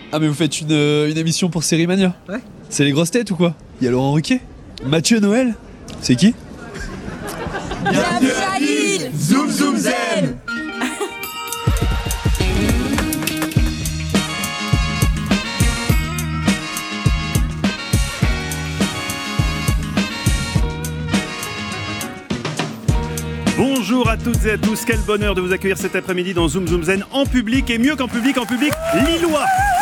Ah mais vous faites une émission pour Série Mania? Ouais. C'est les grosses têtes ou quoi? Il y a Laurent Ruquier, Mathieu Noël. C'est qui? Bienvenue à Lille. Zoom Zoom Zen. Bonjour à toutes et à tous, quel bonheur de vous accueillir cet après-midi dans Zoom Zoom Zen en public et mieux qu'en public, lillois.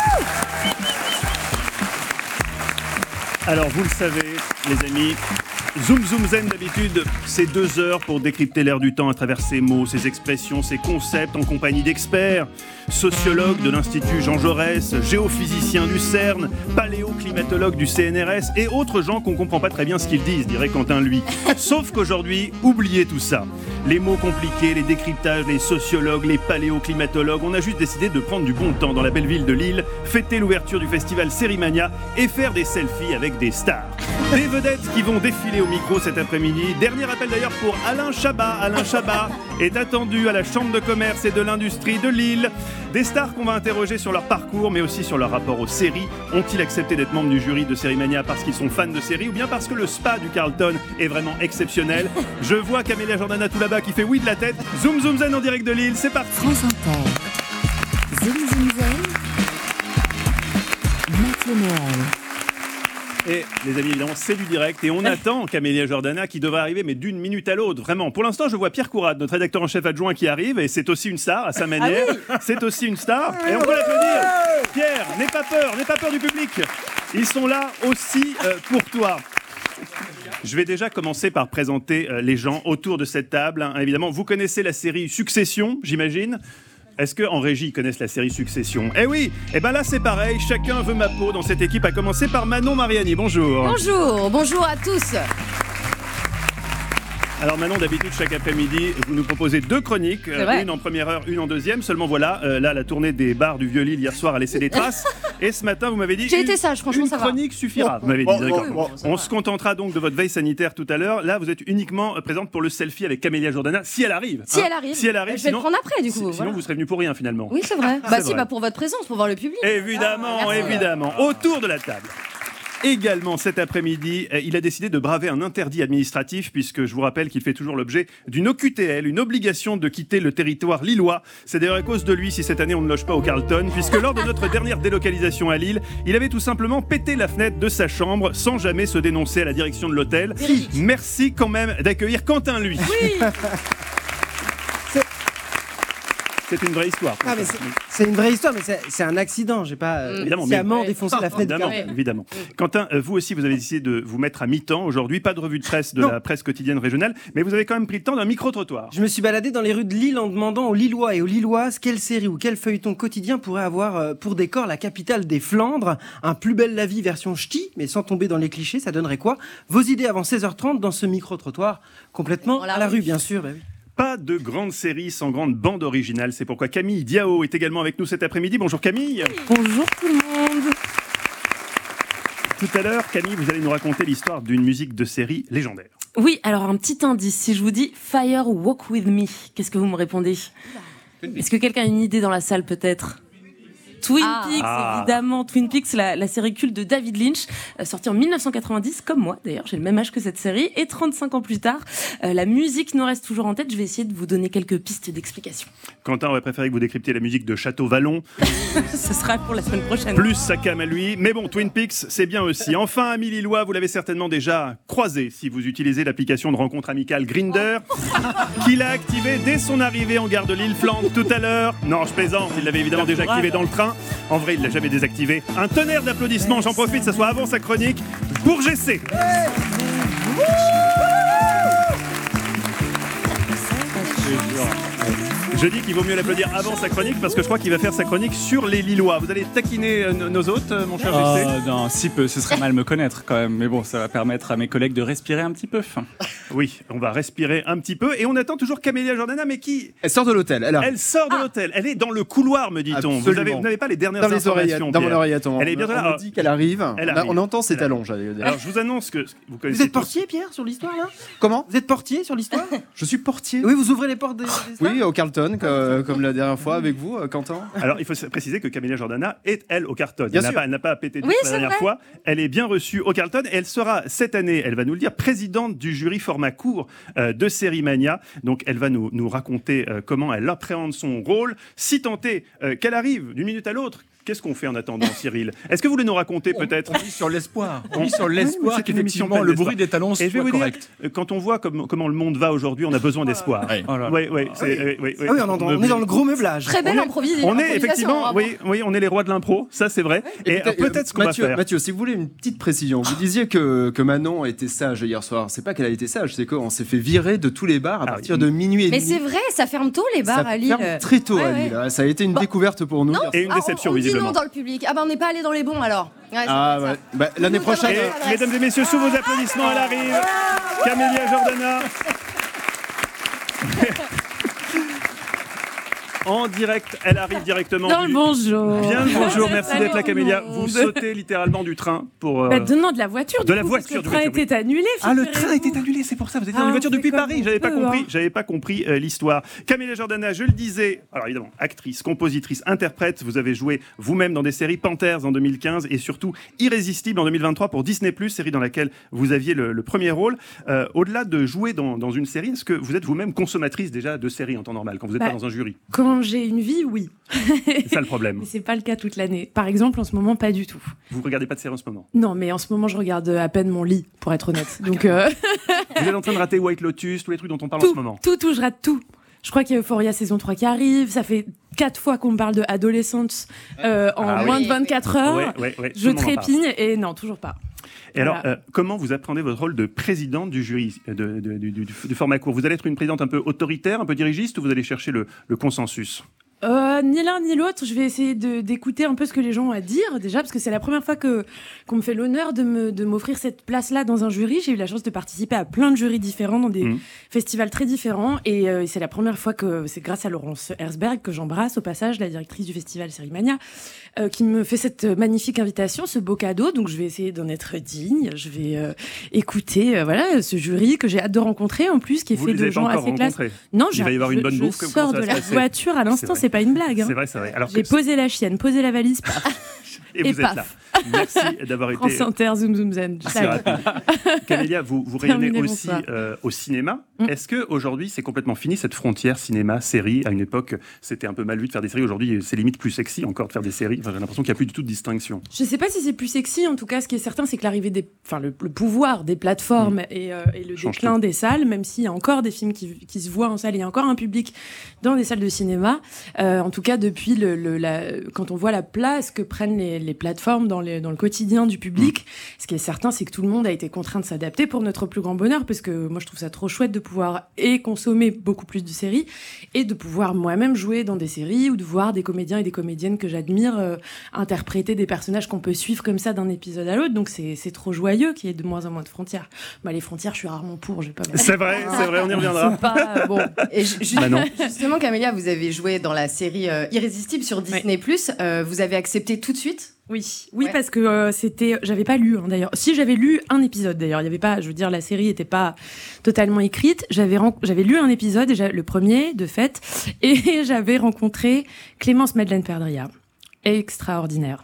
Alors vous le savez les amis, Zoom Zoom Zen d'habitude c'est 2 heures pour décrypter l'air du temps à travers ses mots, ses expressions, ses concepts en compagnie d'experts, sociologues de l'Institut Jean Jaurès, géophysiciens du CERN, paléoclimatologues du CNRS et autres gens qu'on comprend pas très bien ce qu'ils disent, dirait Quentin lui. Sauf qu'aujourd'hui, oubliez tout ça. Les mots compliqués, les décryptages, les sociologues, les paléoclimatologues, on a juste décidé de prendre du bon temps dans la belle ville de Lille, fêter l'ouverture du festival Série Mania et faire des selfies avec des stars. Des vedettes qui vont défiler au micro cet après-midi. Dernier appel d'ailleurs pour Alain Chabat. Alain Chabat est attendu à la Chambre de commerce et de l'industrie de Lille. Des stars qu'on va interroger sur leur parcours, mais aussi sur leur rapport aux séries. Ont-ils accepté d'être membres du jury de Série Mania parce qu'ils sont fans de séries ou bien parce que le spa du Carlton est vraiment exceptionnel? Je vois Camélia Jordana tout là-bas qui fait oui de la tête. Zoom Zoom Zen en direct de Lille, c'est parti. France Inter. Zoom Zoom Zen. Mathieu Noël. Et les amis, évidemment, c'est du direct et on attend Camélia Jordana qui devrait arriver, mais d'une minute à l'autre, vraiment. Pour l'instant, je vois Pierre Courade, notre rédacteur en chef adjoint qui arrive et c'est aussi une star à sa manière. Ah oui, c'est aussi une star et on peut l'applaudir. Pierre, n'aie pas peur du public. Ils sont là aussi pour toi. Je vais déjà commencer par présenter les gens autour de cette table. Hein. Évidemment, vous connaissez la série Succession, j'imagine. Est-ce qu'en régie, ils connaissent la série Succession? Eh oui, et ben là c'est pareil, chacun veut ma peau dans cette équipe, à commencer par Manon Mariani, bonjour. Bonjour à tous. Alors Manon, d'habitude, chaque après-midi, vous nous proposez 2 chroniques, une en première heure, une en deuxième. Seulement voilà, là, la tournée des bars du Vieux-Lille hier soir a laissé des traces. Et ce matin, vous m'avez dit... J'ai été sage, franchement, ça va. Une chronique suffira, vous m'avez dit. D'accord. On se contentera donc de votre veille sanitaire tout à l'heure. Là, vous êtes uniquement présente pour le selfie avec Camélia Jordana, si elle arrive. Si elle arrive. Si elle arrive, je vais le prendre après, du coup. Sinon, vous serez venu pour rien, finalement. Oui, c'est vrai. Pour votre présence, pour voir le public. Évidemment, évidemment. Autour de la table. Également cet après-midi, il a décidé de braver un interdit administratif puisque je vous rappelle qu'il fait toujours l'objet d'une OQTL, une obligation de quitter le territoire lillois. C'est d'ailleurs à cause de lui si cette année on ne loge pas au Carlton puisque lors de notre dernière délocalisation à Lille, il avait tout simplement pété la fenêtre de sa chambre sans jamais se dénoncer à la direction de l'hôtel. Merci quand même d'accueillir Quentin lui. Oui. C'est une vraie histoire. Ah, mais c'est une vraie histoire, mais c'est un accident. J'ai pas sciemment défoncé la fenêtre. Évidemment. Quentin, vous aussi, vous avez décidé de vous mettre à mi-temps aujourd'hui. Pas de revue de presse de la presse quotidienne régionale, mais vous avez quand même pris le temps d'un micro-trottoir. Je me suis baladé dans les rues de Lille en demandant aux Lillois et aux Lilloises quelle série ou quel feuilleton quotidien pourrait avoir pour décor la capitale des Flandres. Un Plus belle la vie version ch'ti, mais sans tomber dans les clichés, ça donnerait quoi? Vos idées avant 16h30 dans ce micro-trottoir complètement à la rue, bien sûr. Bah oui. Pas de grande série sans grande bande originale. C'est pourquoi Camille Diao est également avec nous cet après-midi. Bonjour Camille. Bonjour tout le monde. Tout à l'heure, Camille, vous allez nous raconter l'histoire d'une musique de série légendaire. Oui, alors un petit indice. Si je vous dis Fire Walk With Me, qu'est-ce que vous me répondez? Est-ce que quelqu'un a une idée dans la salle peut-être? Twin Peaks, évidemment. Twin Peaks, la série culte de David Lynch, sortie en 1990, comme moi d'ailleurs, j'ai le même âge que cette série, et 35 ans plus tard, la musique nous reste toujours en tête. Je vais essayer de vous donner quelques pistes d'explication. Quentin aurait préféré que vous décryptiez la musique de Château Vallon. Ce sera pour la semaine prochaine. Plus sa cam à lui, mais bon, Twin Peaks, c'est bien aussi. Enfin, amis lillois, vous l'avez certainement déjà croisé si vous utilisez l'application de rencontre amicale Grindr, qu'il a activé dès son arrivée en gare de Lille-Flandre tout à l'heure. Non, je plaisante, il l'avait évidemment déjà activé dans le train. En vrai, il l'a jamais désactivé. Un tonnerre d'applaudissements, j'en profite, ça soit avant sa chronique, pour Gessé. Je dis qu'il vaut mieux l'applaudir avant sa chronique parce que je crois qu'il va faire sa chronique sur les Lillois. Vous allez taquiner nos hôtes, mon cher Gessé? Non, si peu, ce serait mal me connaître quand même. Mais bon, ça va permettre à mes collègues de respirer un petit peu. Oui, on va respirer un petit peu. Et on attend toujours Camélia Jordana, mais qui... Elle sort de l'hôtel. Elle sort de l'hôtel. Elle est dans le couloir, me dit-on. Vous n'avez pas les dernières informations. Dans mon oreillette. Elle est bientôt là. On me dit qu'elle arrive. On entend ses talons. Alors, je vous annonce que vous connaissez. Vous êtes portier, Pierre, sur l'histoire, là? Comment? Vous êtes portier sur l'histoire? Je suis portier. Oui, vous ouvrez les portes des Oui, au Carlton. carton, comme la dernière fois avec vous, Quentin. Alors, il faut préciser que Camélia Jordana est, elle, au Carlton. Bien Elle sûr. n'a pas pété de Oui, la c'est dernière vrai. fois. Elle est bien reçue au Carlton et elle sera, cette année, elle va nous le dire, présidente du jury format court de Série Mania. Donc, elle va nous raconter comment elle appréhende son rôle. Si tant est qu'elle arrive d'une minute à l'autre, qu'est-ce qu'on fait en attendant, Cyril? Est-ce que vous voulez nous raconter peut-être? On vit sur l'espoir. On vit Oui, sur l'espoir mais c'est une émission qu'effectivement pleine le d'espoir. bruit des talons Et je vais soit vous dire, correct. quand on voit comment le monde va aujourd'hui, on a besoin d'espoir. Ouais. Oh là là. Oui, oui, Ah oui, on est dans le gros meublage. Très belle On est improvisation. effectivement, oui, on est les rois de l'impro, ça c'est vrai. Et peut-être ce qu'on va faire. Mathieu, si vous voulez une petite précision, vous disiez que Manon était sage hier soir. C'est pas qu'elle a été sage, c'est qu'on s'est fait virer de tous les bars à partir de minuit et Mais demi. c'est vrai, ça ferme tôt les Ça bars à Lille. ferme très tôt à Ouais, Lille. Ça a été une découverte pour nous. Et une déception, on dit visiblement. non dans le public. Ah bah on n'est pas allé dans les bons alors. Ouais, c'est Ah, comme ça. ouais. Bah, l'année prochaine. Et, mesdames et messieurs, sous vos applaudissements, elle arrive. Camélia Jordana. En direct, elle arrive directement. Dans le bonjour. Bien le bonjour, merci Salut d'être là, tout le Camélia. monde. Vous sautez littéralement du train pour. Bah, non, de la voiture. de du la coup, voiture, parce que du le train voiture, oui. était annulé. Ah, le figurez-vous. train était annulé, c'est pour ça. Vous étiez dans Ah, une voiture on fait depuis comme Paris. on J'avais pas peut, compris. hein. J'avais pas compris l'histoire. Camélia Jordana, je le disais. Alors évidemment, actrice, compositrice, interprète. Vous avez joué vous-même dans des séries Panthers en 2015 et surtout Irrésistible en 2023 pour Disney+, série dans laquelle vous aviez le premier rôle. Au-delà de jouer dans une série, est-ce que vous êtes vous-même consommatrice déjà de séries en temps normal quand vous n'êtes Bah, pas dans un jury? Quand j'ai une vie, oui. C'est ça le problème. Mais c'est pas le cas toute l'année. Par exemple, en ce moment, pas du tout. Vous regardez pas de séries en ce moment? Non, mais en ce moment, je regarde à peine mon lit, pour être honnête. Donc, Vous êtes en train de rater White Lotus, tous les trucs dont on parle en ce moment. tout, je rate tout. Je crois qu'il y a Euphoria saison 3 qui arrive. Ça fait 4 fois qu'on me parle de Adolescence en moins de 24 heures. Ouais, tout Je le monde en parle. trépigne et non, toujours pas. Et Voilà. alors, comment vous apprenez votre rôle de présidente du jury du format court? Vous allez être une présidente un peu autoritaire, un peu dirigiste, ou vous allez chercher le consensus? Ni l'un ni l'autre. Je vais essayer d'écouter un peu ce que les gens ont à dire déjà, parce que c'est la première fois qu'on me fait l'honneur de m'offrir cette place-là dans un jury. J'ai eu la chance de participer à plein de jurys différents dans des festivals très différents, et c'est la première fois que c'est grâce à Laurence Herzberg, que j'embrasse au passage, la directrice du festival Série Mania, qui me fait cette magnifique invitation, ce beau cadeau. Donc je vais essayer d'en être digne. Je vais écouter voilà ce jury que j'ai hâte de rencontrer en plus, qui est Vous fait les de avez gens pas encore assez classe. rencontrés? Non, Il va y avoir une bonne je bouffe, comment sors ça va de se la passer? voiture à l'instant, vrai. c'est pas une blague. hein. C'est vrai. Alors J'ai posé la chienne, posé la valise, et et vous êtes paf. là. Merci d'avoir été France Inter, Zoom Zoom Zen. si rapide. Camélia, vous rayonnez Terminé, aussi bonsoir. au cinéma. Est-ce qu'aujourd'hui, c'est complètement fini, cette frontière cinéma-série? À une époque, c'était un peu mal vu de faire des séries. Aujourd'hui, c'est limite plus sexy encore de faire des séries. Enfin, j'ai l'impression qu'il n'y a plus du tout de distinction. Je sais pas si c'est plus sexy, en tout cas, ce qui est certain, c'est que l'arrivée le pouvoir des plateformes et le Change déclin des salles, même s'il y a encore des films qui se voient en salle, il y a encore un public dans des salles de cinéma. En tout cas, depuis quand on voit la place que prennent les plateformes dans le quotidien du public, ce qui est certain, c'est que tout le monde a été contraint de s'adapter pour notre plus grand bonheur, parce que moi, je trouve ça trop chouette de pouvoir consommer beaucoup plus de séries et de pouvoir moi-même jouer dans des séries ou de voir des comédiens et des comédiennes que j'admire interpréter des personnages qu'on peut suivre comme ça d'un épisode à l'autre. Donc c'est trop joyeux qu'il y ait de moins en moins de frontières. Bah, les frontières, je suis rarement pour. Je vais pas. C'est vrai, on y reviendra. C'est pas bon. Et Manon. justement, Camélia, vous avez joué dans la série Irrésistible sur Disney+. Vous avez accepté tout de suite? Oui, Ouais. parce que j'avais pas lu d'ailleurs. Si j'avais lu un épisode d'ailleurs, il y avait pas, je veux dire, la série était pas totalement écrite. J'avais lu un épisode, le premier de fait, et j'avais rencontré Clémence Madeleine Perdria, extraordinaire,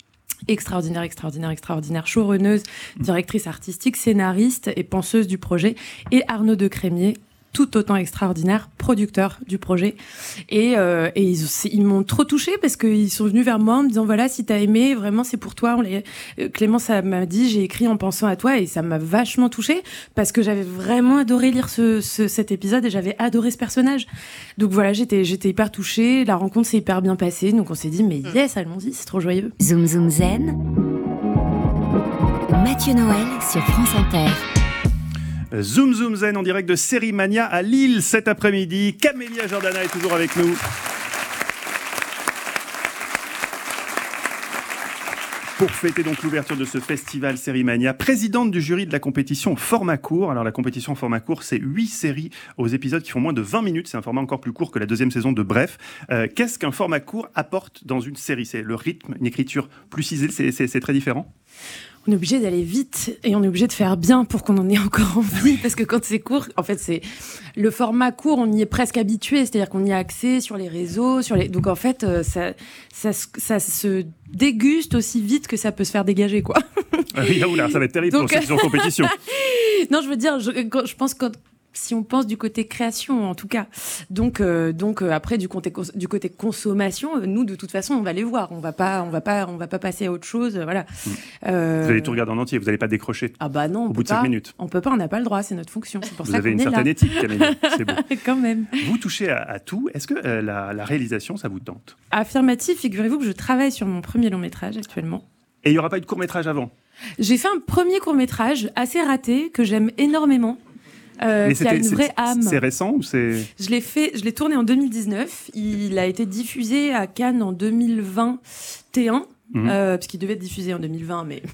showrunneuse, directrice artistique, scénariste et penseuse du projet, et Arnaud de Crémier, tout autant extraordinaire, producteur du projet. Et ils m'ont trop touchée parce qu'ils sont venus vers moi en me disant, voilà, si t'as aimé, vraiment, c'est pour toi. Clémence m'a dit, j'ai écrit en pensant à toi, et ça m'a vachement touchée parce que j'avais vraiment adoré lire cet épisode et j'avais adoré ce personnage. Donc voilà, j'étais hyper touchée. La rencontre s'est hyper bien passée. Donc on s'est dit, mais yes, allons-y, c'est trop joyeux. Zoom Zoom Zen. Mathieu Noël sur France Inter. Zoom Zoom Zen en direct de Série Mania à Lille cet après-midi. Camélia Jordana est toujours avec nous. Pour fêter donc l'ouverture de ce festival Série Mania, présidente du jury de la compétition format court. Alors la compétition format court, c'est 8 séries aux épisodes qui font moins de 20 minutes. C'est un format encore plus court que la deuxième saison de Bref. Qu'est-ce qu'un format court apporte dans une série? C'est le rythme, une écriture plus ciselée, c'est très différent? on est obligé d'aller vite et on est obligé de faire bien pour qu'on en ait encore envie, parce que quand c'est court, en fait, c'est le format court, on y est presque habitué, c'est-à-dire qu'on y a accès sur les réseaux, donc en fait, ça se déguste aussi vite que ça peut se faire dégager, quoi. Oula, ça va être terrible pour ceux qui sont en compétition. Non, je veux dire, je pense que si on pense du côté création, en tout cas. Donc après, du côté consommation, nous, de toute façon, on va les voir. On va pas passer à autre chose, voilà. Vous allez tout regarder en entier, vous n'allez pas décrocher. Ah bah non, au bout de 5 minutes. On peut pas, on n'a pas le droit, c'est notre fonction. C'est pour vous ça avez qu'on une est certaine là. éthique, Camille. C'est beau. Quand même. Vous touchez à tout. Est-ce que la réalisation, ça vous tente? Affirmatif, figurez-vous que je travaille sur mon premier long métrage actuellement. Et il n'y aura pas eu de court-métrage avant? J'ai fait un premier court-métrage assez raté que j'aime énormément. Qui a une vraie âme. C'est récent ou c'est... Je l'ai tourné en 2019. Il a été diffusé à Cannes en 2021. Parce qu'il devait être diffusé en 2020, mais...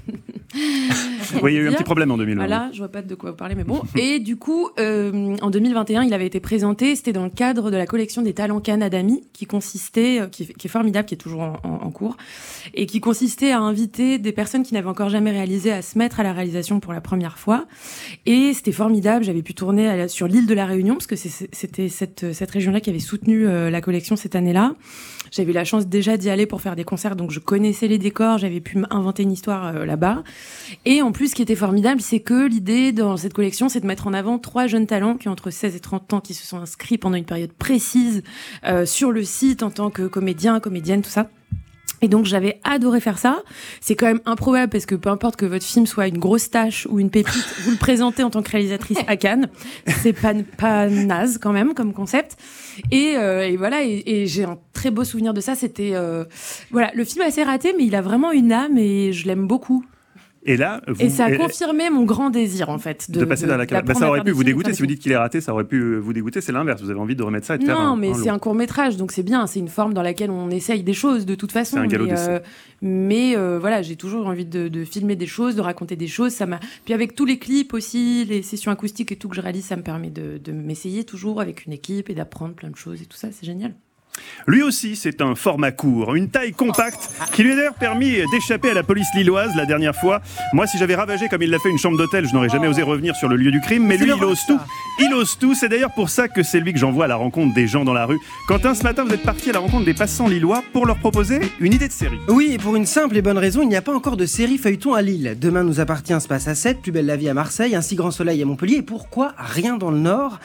Oui, il y a eu un petit problème en 2020. Voilà, je vois pas de quoi vous parlez, mais bon. Et du coup, en 2021, il avait été présenté, c'était dans le cadre de la collection des talents Cannes Adami, qui consistait, qui est formidable, qui est toujours en cours, et qui consistait à inviter des personnes qui n'avaient encore jamais réalisé à se mettre à la réalisation pour la première fois. Et c'était formidable, j'avais pu tourner sur l'île de la Réunion, parce que c'était cette région-là qui avait soutenu la collection cette année-là. J'avais eu la chance déjà d'y aller pour faire des concerts, donc je connaissais les décors, j'avais pu inventer une histoire là-bas. Et en plus, ce qui était formidable, c'est que l'idée dans cette collection, c'est de mettre en avant 3 jeunes talents qui ont entre 16 et 30 ans, qui se sont inscrits pendant une période précise sur le site en tant que comédien, comédienne, tout ça. Et donc j'avais adoré faire ça. C'est quand même improbable parce que peu importe que votre film soit une grosse tâche ou une pépite, vous le présentez en tant que réalisatrice à Cannes. C'est pas naze quand même comme concept. Et voilà. Et j'ai un très beau souvenir de ça. C'était voilà, le film est assez raté, mais il a vraiment une âme et je l'aime beaucoup. Et là, et ça a confirmé mon grand désir, en fait. De passer dans la caméra. Ça aurait pu vous dégoûter. Si vous dites qu'il est raté, ça aurait pu vous dégoûter. C'est l'inverse. Vous avez envie de remettre ça et de faire un long. Non, mais c'est un court-métrage, donc c'est bien. C'est une forme dans laquelle on essaye des choses, de toute façon. C'est un galop d'essai. Mais voilà, j'ai toujours envie de filmer des choses, de raconter des choses. Puis avec tous les clips aussi, les sessions acoustiques et tout que je réalise, ça me permet de m'essayer toujours avec une équipe et d'apprendre plein de choses et tout ça. C'est génial. Lui aussi, c'est un format court, une taille compacte qui lui a d'ailleurs permis d'échapper à la police lilloise la dernière fois. Moi, si j'avais ravagé comme il l'a fait une chambre d'hôtel, je n'aurais jamais osé revenir sur le lieu du crime. Mais lui, il ose tout. Il ose tout. C'est d'ailleurs pour ça que c'est lui que j'envoie à la rencontre des gens dans la rue. Quentin, ce matin, vous êtes parti à la rencontre des passants lillois pour leur proposer une idée de série. Oui, et pour une simple et bonne raison, il n'y a pas encore de série feuilleton à Lille. Demain nous appartient se passe à 7, Plus belle la vie à Marseille, Un si grand soleil à Montpellier. Et pourquoi rien dans le Nord?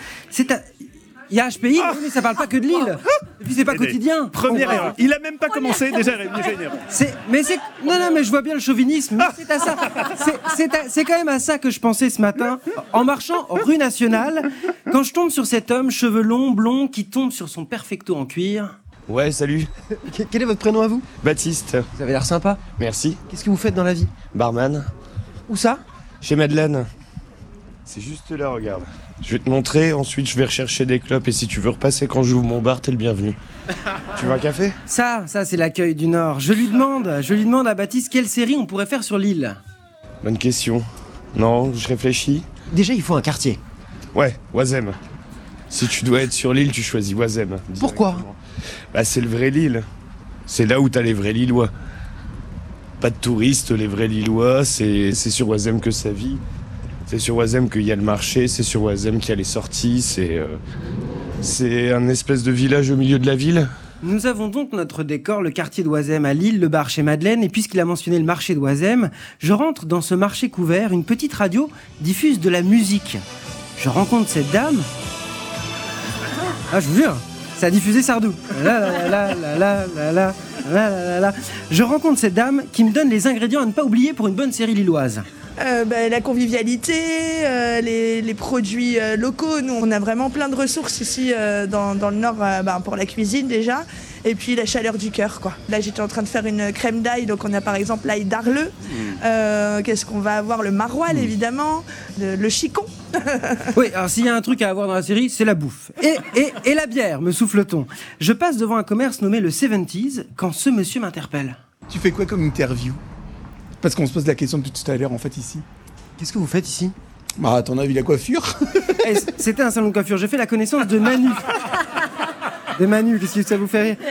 Il y a HPI, mais ça parle pas que de Lille. Et puis c'est pas quotidien. Première erreur. Il a même pas commencé, déjà une erreur. Non, mais je vois bien le chauvinisme. Mais c'est à ça. C'est quand même à ça que je pensais ce matin, en marchant rue Nationale, quand je tombe sur cet homme, cheveux longs, blond, qui tombe sur son perfecto en cuir. Ouais, salut. Quel est votre prénom à vous? Baptiste. Vous avez l'air sympa. Merci. Qu'est-ce que vous faites dans la vie? Barman. Où ça? Chez Madeleine. C'est juste là, regarde. Je vais te montrer, ensuite je vais rechercher des clopes et si tu veux repasser quand j'ouvre mon bar, t'es le bienvenu. Tu veux un café? Ça c'est l'accueil du Nord. Je lui demande à Baptiste quelle série on pourrait faire sur l'île. Bonne question. Non, je réfléchis. Déjà, il faut un quartier. Ouais, Oisem. Si tu dois être sur l'île, tu choisis Oisem. Pourquoi? Bah c'est le vrai Lille. C'est là où t'as les vrais Lillois. Pas de touristes, les vrais Lillois, c'est sur Oisem que ça vit. C'est sur Oisem qu'il y a le marché, c'est sur Oisem qu'il y a les sorties, c'est un espèce de village au milieu de la ville. Nous avons donc notre décor, le quartier d'Oisem à Lille, le bar chez Madeleine, et puisqu'il a mentionné le marché d'Oisem, je rentre dans ce marché couvert, une petite radio diffuse de la musique. Je rencontre cette dame. Ah, je vous jure, ça a diffusé Sardou. Je rencontre cette dame qui me donne les ingrédients à ne pas oublier pour une bonne série lilloise. La convivialité, les produits locaux. Nous, on a vraiment plein de ressources ici dans le Nord pour la cuisine déjà. Et puis la chaleur du cœur, quoi. Là, j'étais en train de faire une crème d'ail. Donc, on a par exemple l'ail d'Arleux. Qu'est-ce qu'on va avoir? Le maroilles, évidemment. Le chicon. Oui, alors s'il y a un truc à avoir dans la série, c'est la bouffe. Et la bière, me souffle-t-on. Je passe devant un commerce nommé le 70s quand ce monsieur m'interpelle. Tu fais quoi comme interview? Parce qu'on se pose la question depuis tout à l'heure, en fait, ici. Qu'est-ce que vous faites ici? Bah, à ton avis, la coiffure? C'était un salon de coiffure. Je fais la connaissance de Manu. De Manu, qu'est-ce que ça vous fait rire?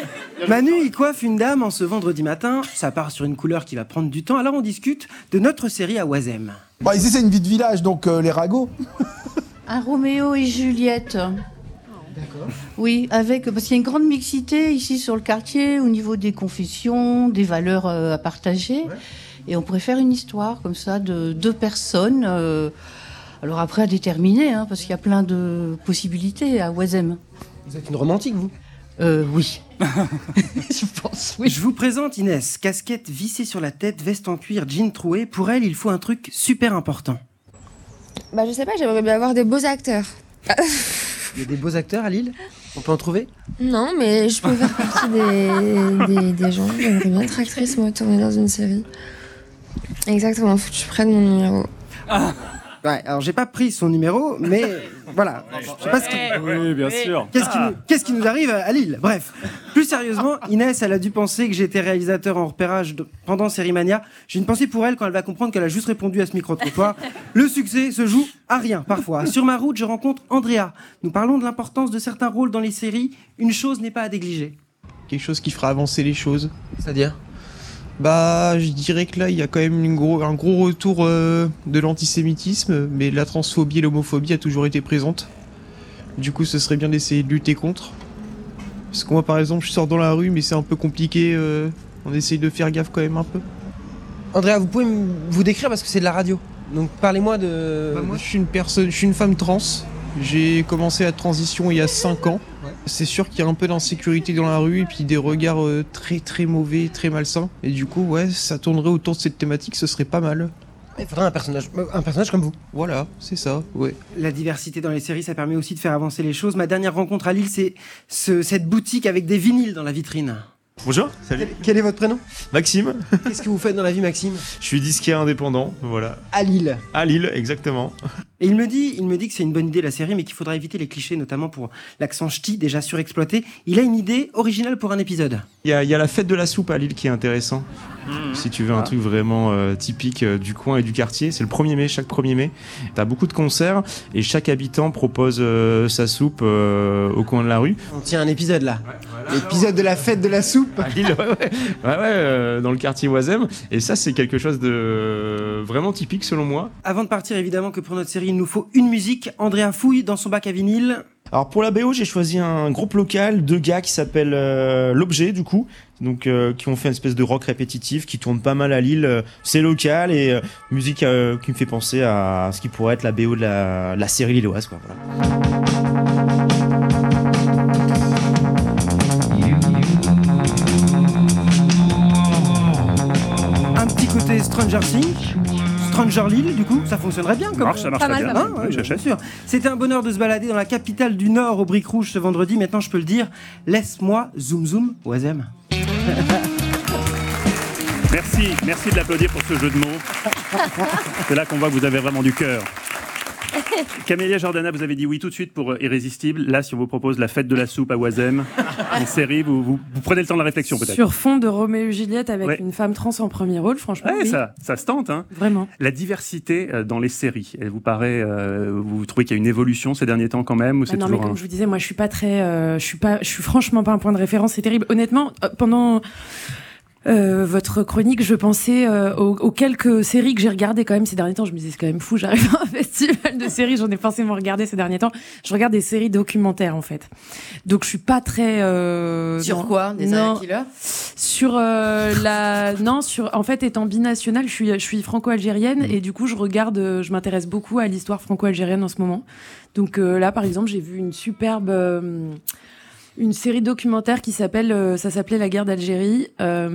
Manu, il coiffe une dame en ce vendredi matin. Ça part sur une couleur qui va prendre du temps. Alors on discute de notre série à Oisem. Bon, ici, c'est une vie de village, donc les ragots. Un Roméo et Juliette. D'accord. Oui, parce qu'il y a une grande mixité ici sur le quartier au niveau des confessions, des valeurs à partager. Ouais. Et on pourrait faire une histoire comme ça de 2 personnes. Alors après à déterminer, parce qu'il y a plein de possibilités à Oisem. Vous êtes une romantique, vous ? Oui. Je pense, oui. Je vous présente Inès. Casquette vissée sur la tête, veste en cuir, jean troué. Pour elle, il faut un truc super important. Je sais pas, j'aimerais bien avoir des beaux acteurs. Il y a des beaux acteurs à Lille ? On peut en trouver ? Non, mais je peux faire partie des gens. J'aimerais bien être actrice, moi, tourner dans une série. Exactement, faut que je prenne mon numéro. Ouais, alors j'ai pas pris son numéro, mais voilà. Je sais pas ce qui... Oui, bien sûr. Qu'est-ce qui nous arrive à Lille ? Bref, plus sérieusement, Inès, elle a dû penser que j'étais réalisateur en repérage pendant Sérimania. J'ai une pensée pour elle quand elle va comprendre qu'elle a juste répondu à ce micro-trottoir. Le succès se joue à rien, parfois. Sur ma route, je rencontre Andrea. Nous parlons de l'importance de certains rôles dans les séries. Une chose n'est pas à négliger. Quelque chose qui fera avancer les choses. C'est-à-dire ? Je dirais que là, il y a quand même un gros retour de l'antisémitisme, mais la transphobie et l'homophobie a toujours été présente. Du coup, ce serait bien d'essayer de lutter contre. Parce que moi, par exemple, je sors dans la rue, mais c'est un peu compliqué. On essaye de faire gaffe quand même un peu. Andrea, vous pouvez vous décrire parce que c'est de la radio. Donc parlez-moi de... Moi, je suis une femme trans. J'ai commencé la transition il y a 5 ans. Ouais. C'est sûr qu'il y a un peu d'insécurité dans la rue et puis des regards très très mauvais, très malsains. Et du coup, ouais, ça tournerait autour de cette thématique, ce serait pas mal. Il faudrait un personnage comme vous. Voilà, c'est ça, ouais. La diversité dans les séries, ça permet aussi de faire avancer les choses. Ma dernière rencontre à Lille, c'est cette boutique avec des vinyles dans la vitrine. Bonjour, salut. Quel est votre prénom ? Maxime. Qu'est-ce que vous faites dans la vie, Maxime ? Je suis disquaire indépendant, voilà. À Lille. À Lille, exactement. Et il me dit que c'est une bonne idée la série, mais qu'il faudra éviter les clichés, notamment pour l'accent ch'ti déjà surexploité. Il a une idée originale pour un épisode. Il y a la fête de la soupe à Lille qui est intéressant. Si tu veux un truc vraiment typique du coin et du quartier, c'est le 1er mai, chaque 1er mai. T'as beaucoup de concerts et chaque habitant propose sa soupe au coin de la rue. On tient un épisode là. Ouais, voilà. L'épisode de la fête de la soupe. À Lille, ouais, dans le quartier Oisem. Et ça, c'est quelque chose de vraiment typique selon moi. Avant de partir, évidemment que pour notre série, il nous faut une musique. Andrea fouille dans son bac à vinyle. Alors pour la BO, j'ai choisi un groupe local, 2 gars qui s'appellent L'Objet du coup, donc qui ont fait une espèce de rock répétitif qui tourne pas mal à Lille. C'est local et musique qui me fait penser à ce qui pourrait être la BO de la série lilloise, quoi. Voilà. Un petit côté Stranger Things. Stranger Lille, du coup, ça fonctionnerait bien. Ça marche très bien. Oui, bien sûr. C'était un bonheur de se balader dans la capitale du Nord au Briques Rouges ce vendredi. Maintenant, je peux le dire, laisse-moi zoom zoom Oisem. Merci de l'applaudir pour ce jeu de mots. C'est là qu'on voit que vous avez vraiment du cœur. Camélia Jordana, vous avez dit oui tout de suite pour Irrésistible. Là, si on vous propose la fête de la soupe à Oisem, en série, vous prenez le temps de la réflexion peut-être. Sur fond de Roméo et Juliette avec une femme trans en premier rôle, franchement. Ouais, oui. ça se tente. Hein. Vraiment. La diversité dans les séries, elle vous paraît, vous trouvez qu'il y a une évolution ces derniers temps quand même ou c'est non, toujours mais comme je vous disais, moi je suis pas très, je suis franchement pas un point de référence. C'est terrible. Honnêtement, pendant votre chronique, je pensais aux quelques séries que j'ai regardées quand même ces derniers temps. Je me disais, c'est quand même fou, j'arrive à un festival de séries, j'en ai forcément regardé ces derniers temps. Je regarde des séries documentaires, en fait. Donc, je suis pas très... Sur quoi ? Des serial killers ? Sur en fait, étant binationale, je suis franco-algérienne et du coup, je m'intéresse beaucoup à l'histoire franco-algérienne en ce moment. Donc là, par exemple, j'ai vu une superbe... une série documentaire qui s'appelait La guerre d'Algérie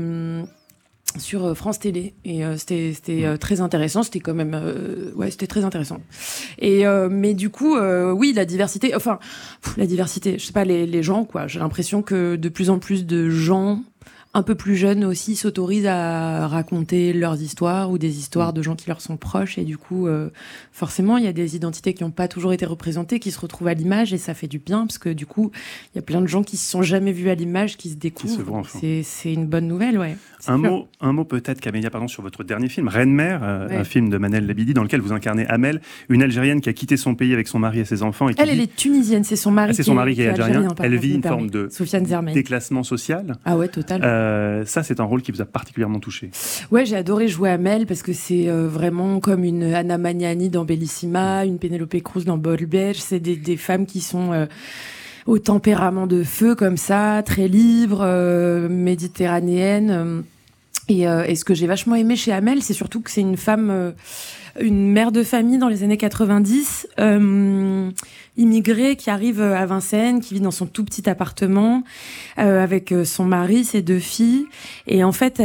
sur France Télé et c'était très intéressant, c'était quand même c'était très intéressant. Et mais du coup oui, la diversité, je sais pas, les gens quoi, j'ai l'impression que de plus en plus de gens un peu plus jeunes aussi s'autorisent à raconter leurs histoires ou des histoires de gens qui leur sont proches. Et du coup, forcément, il y a des identités qui n'ont pas toujours été représentées, qui se retrouvent à l'image, et ça fait du bien, parce que du coup, il y a plein de gens qui se sont jamais vus à l'image, qui se découvrent. C'est une bonne nouvelle, ouais. Un mot peut-être, Camélia, sur votre dernier film, Reine-Mère, un film de Manel Labidi, dans lequel vous incarnez Amel, une Algérienne qui a quitté son pays avec son mari et ses enfants. Et qui elle est tunisienne, c'est son mari. C'est son mari qui est algérien. Elle vit une forme de déclassement social. Ah ouais, total. Ça, c'est un rôle qui vous a particulièrement touché. Ouais, j'ai adoré jouer Amel parce que c'est vraiment comme une Anna Magnani dans Bellissima, une Pénélope Cruz dans Bolbèche. C'est des femmes qui sont au tempérament de feu comme ça, très libres, méditerranéennes. Et ce que j'ai vachement aimé chez Amel, c'est surtout que c'est une femme, une mère de famille dans les années 90, immigrée, qui arrive à Vincennes, qui vit dans son tout petit appartement avec son mari, ses 2 filles. Et en fait,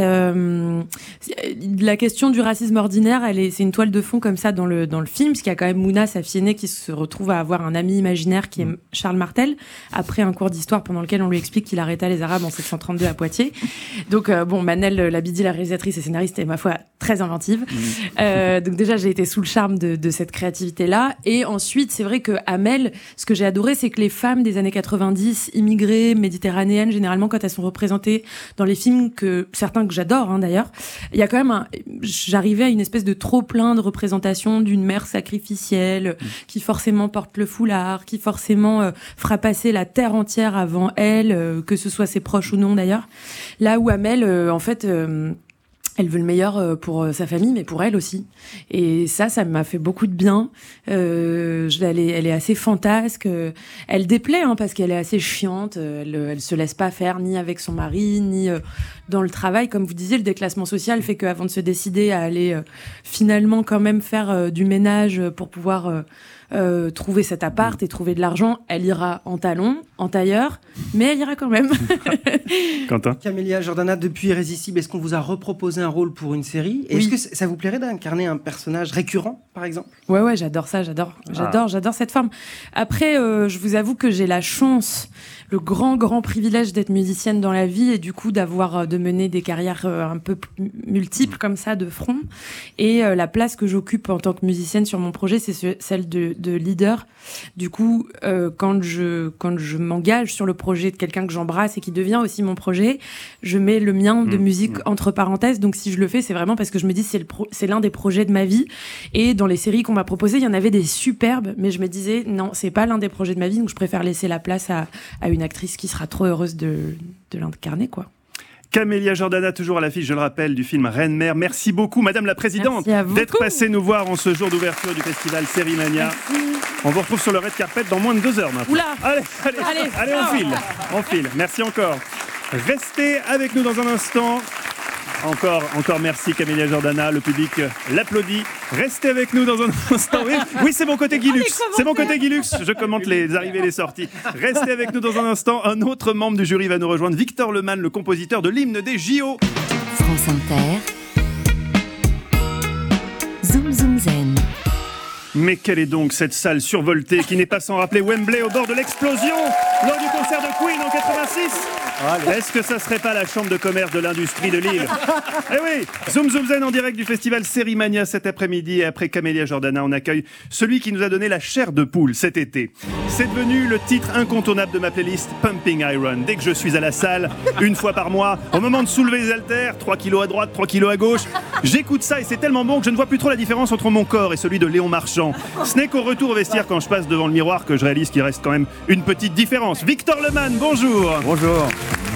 la question du racisme ordinaire, c'est une toile de fond comme ça dans le film, parce qu'il y a quand même Mouna, sa fille aînée, qui se retrouve à avoir un ami imaginaire qui est Charles Martel, après un cours d'histoire pendant lequel on lui explique qu'il arrêta les Arabes en 732 à Poitiers. Donc Manel Labidi, la réalisatrice et scénariste, est ma foi très inventive. Donc déjà, j'ai été sous le charme de cette créativité-là. Et ensuite, c'est vrai que Amel, ce que j'ai adoré, c'est que les femmes des années 90, immigrées, méditerranéennes, généralement, quand elles sont représentées dans les films, certains que j'adore d'ailleurs, il y a quand même j'arrivais à une espèce de trop-plein de représentation d'une mère sacrificielle qui forcément porte le foulard, qui forcément fera passer la terre entière avant elle, que ce soit ses proches ou non d'ailleurs. Là où Amel, en fait... elle veut le meilleur pour sa famille, mais pour elle aussi. Et ça m'a fait beaucoup de bien. Elle est assez fantasque. Elle déplaît, parce qu'elle est assez chiante. Elle se laisse pas faire, ni avec son mari, ni dans le travail. Comme vous disiez, le déclassement social fait qu'avant de se décider à aller finalement quand même faire du ménage pour pouvoir... trouver cet appart et trouver de l'argent, elle ira en talons, en tailleur, mais elle ira quand même. Quentin. Camélia Jordana, depuis Irrésistible, est-ce qu'on vous a reproposé un rôle pour une série ? Et est-ce que ça vous plairait d'incarner un personnage récurrent, par exemple ? Ouais, j'adore ça, j'adore cette forme. Après, je vous avoue que j'ai la chance, le grand privilège d'être musicienne dans la vie et du coup de mener des carrières un peu multiples comme ça, de front. Et la place que j'occupe en tant que musicienne sur mon projet, c'est celle de leader. Du coup, quand je m'engage sur le projet de quelqu'un que j'embrasse et qui devient aussi mon projet, je mets le mien de musique entre parenthèses. Donc si je le fais, c'est vraiment parce que je me dis c'est l'un des projets de ma vie. Et dans les séries qu'on m'a proposées, il y en avait des superbes, mais je me disais non, c'est pas l'un des projets de ma vie, donc je préfère laisser la place à une actrice qui sera trop heureuse de l'incarner, quoi. Camélia Jordana, toujours à l'affiche, je le rappelle, du film Reine-Mère. Merci beaucoup, Madame la Présidente, d'être passée nous voir en ce jour d'ouverture du festival Sérimania. On vous retrouve sur le red carpet dans moins de 2 heures maintenant. Oula. Allez, on file. Merci encore. Restez avec nous dans un instant. Encore merci Camélia Jordana, le public l'applaudit. Restez avec nous dans un instant. Oui, c'est mon côté Guilux. Je commente les arrivées et les sorties. Restez avec nous dans un instant. Un autre membre du jury va nous rejoindre, Victor Lemann, le compositeur de l'hymne des JO. France Inter. Zoom Zoom Zen. Mais quelle est donc cette salle survoltée qui n'est pas sans rappeler Wembley au bord de l'explosion lors du concert de Queen en 86 ? Est-ce que ça serait pas la chambre de commerce de l'industrie de Lille ? Eh oui, Zoom Zoom Zen en direct du festival Sérimania cet après-midi. Et après Camélia Jordana, on accueille celui qui nous a donné la chair de poule cet été. C'est devenu le titre incontournable de ma playlist Pumping Iron. Dès que je suis à la salle, une fois par mois, au moment de soulever les haltères, 3 kilos à droite, 3 kilos à gauche, j'écoute ça et c'est tellement bon que je ne vois plus trop la différence entre mon corps et celui de Léon Marchand. Ce n'est qu'au retour au vestiaire, quand je passe devant le miroir, que je réalise qu'il reste quand même une petite différence. Victor Lemann, bonjour. Bonjour.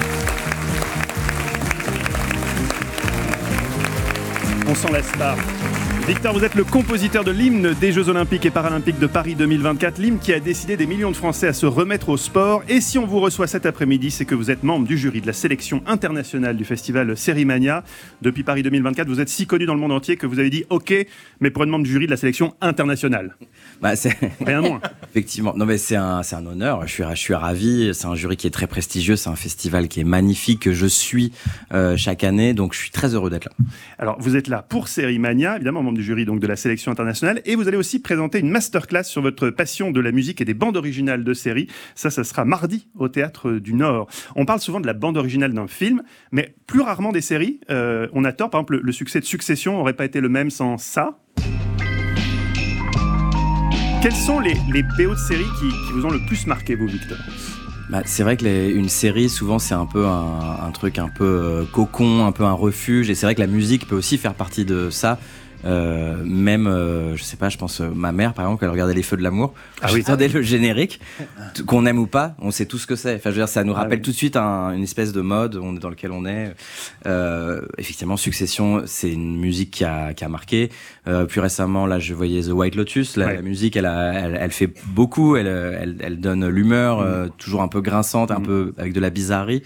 On s'en laisse pas. Victor, vous êtes le compositeur de l'hymne des Jeux Olympiques et Paralympiques de Paris 2024, l'hymne qui a décidé des millions de Français à se remettre au sport. Et si on vous reçoit cet après-midi, c'est que vous êtes membre du jury de la sélection internationale du festival Sérimania. Depuis Paris 2024, vous êtes si connu dans le monde entier que vous avez dit « OK », mais pour être membre du jury de la sélection internationale. Rien de moins. Effectivement. Non, mais c'est un honneur. Je suis ravi. C'est un jury qui est très prestigieux. C'est un festival qui est magnifique, que je suis chaque année. Donc, je suis très heureux d'être là. Alors, vous êtes là pour Sérimania, évidemment, membre du jury donc de la sélection internationale. Et vous allez aussi présenter une masterclass sur votre passion de la musique et des bandes originales de séries. Ça sera mardi au Théâtre du Nord. On parle souvent de la bande originale d'un film, mais plus rarement des séries. On a tort. Par exemple, le succès de Succession n'aurait pas été le même sans ça. Quels sont les BO de séries qui vous ont le plus marqué, vous, Victor ? C'est vrai que une série, souvent, c'est un peu un truc un peu cocon, un peu un refuge. Et c'est vrai que la musique peut aussi faire partie de ça. Je sais pas, je pense ma mère, par exemple, quand elle regardait Les Feux de l'amour, quand j'entendais le générique, qu'on aime ou pas, on sait tout ce que c'est. Enfin, je veux dire, ça nous rappelle tout de suite une espèce de mode dans lequel on est. Effectivement, Succession, c'est une musique qui a marqué. Plus récemment, là, je voyais The White Lotus. La musique, elle fait beaucoup. Elle donne l'humeur, toujours un peu grinçante, un peu avec de la bizarrerie.